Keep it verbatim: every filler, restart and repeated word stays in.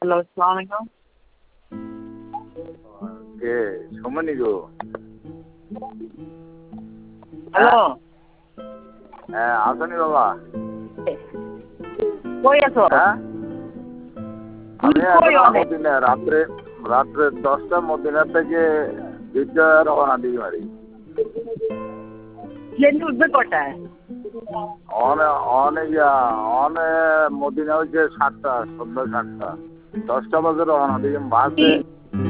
Hello, আসসালামু আলাইকুম। কে সমনি গো? হ্যালো। হ্যাঁ আসনি বাবা? কই আছো? হ্যাঁ আমি কই এখন অনে? মদিনা রাত্রে রাত্রে দশটা মদিনা থেকে দুইটা রওনা দিই মারি। প্লেন উঠবে কটায়? অনে অনে গিয়া অনে মদিনা হচ্ছে সাতটা সন্ধ্যা সাতটা দশটা বাজে রওনা দিই বাসে।